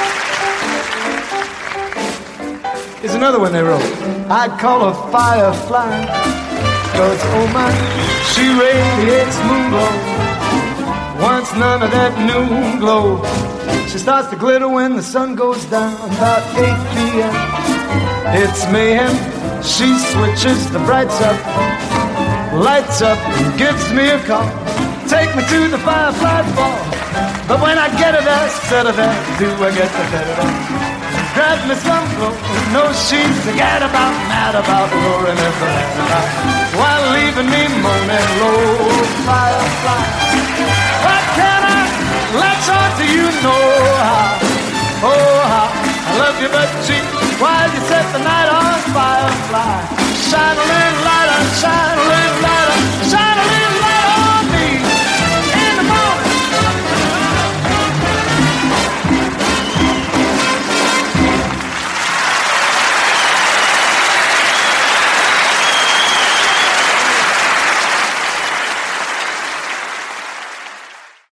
Here's another one they wrote. I'd call her firefly, 'cause oh my, she radiates moonglow. Wants none of that noon glow. She starts to glitter when the sun goes down. About 8 p.m. it's mayhem. She switches the brights up, lights up, and gives me a call. Take me to the firefly ball. But when I get her there, set her there, do I get the better there? Grab me some clothes, no she's forget about, mad about, roaring and glad about, while leaving me moaning low. Firefly, what can I latch on to you? Know how, oh how I love you, but gee, while you set the night on fire, fly, shine a little light on, shine a little